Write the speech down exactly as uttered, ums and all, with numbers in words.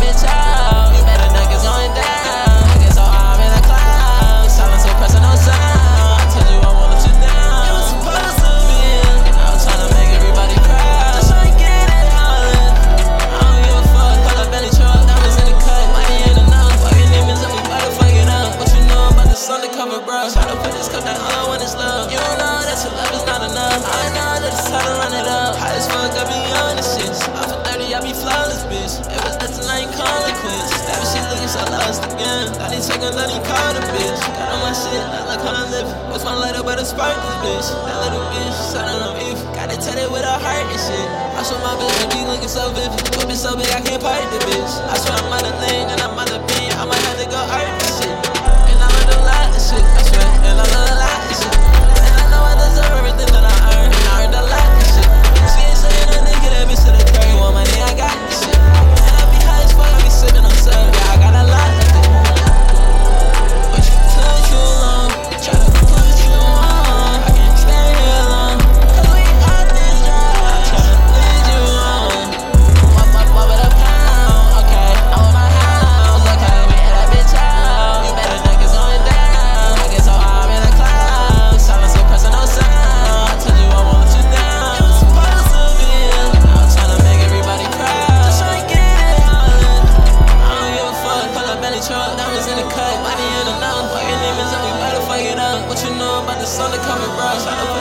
bitch out. You better duck, it's going down. I get so high, I'm in the clouds. Silence so pressing, no sound. I told you I won't let you down. It was supposed to be. I'm trying to make everybody proud. Just trying to get it all in. I don't give a fuck. Pull up belly truck, diamonds in the cut. Money in the nose. Fucking demons up, we about to fuck it up. What you know about this undercover, bro? Try to put this cup down, all I want is love. You don't know that your love is not enough. I know that it's time to run it up. High as fuck, I be on this shit. Off of thirty, I be flawless, bitch. It was nothing, I ain't calling quits. That shit looking so lost again. I need seconds, I need call the bitch. Got on my shit, I like how I live. What's my lighter, but I spark this bitch. That little bitch, sounding on if. Got it tatted with a heart and shit. I show my bitch, be looking so vivid. Whip it so big, I can't park the bitch. I swear I'm out of lane and I'm out of being. I might have to go art this shit. And I learned a lot of shit, I swear. And I learned a lot of shit. And I know I deserve everything that I earned. And I earned a lot of shit. She ain't saying nothing, get that bitch to the curry. Want money, I got this shit. And I be high as fuck, I be sipping on syrup. Yeah, I got a lot of it. But you took too long. Try to put you on. I can't stay here long. Cause we on this drive. I'm tryna lead you on. What, what, what with a pound? Okay, I'm in my house. Okay, we hit that bitch out. You better duck, it's going down. I get so high, I'm in the clouds. Silence so pressing, no sound. I told you I won't let you down. It was supposed to be. I'm tryna make everybody proud. Just tryna get it all in. I don't give a fuck. Pull up belly truck, diamonds in the cut. Money in the nose. Fucking demons up, we better fuck it up. What you know about this undercover, bro? Tryna put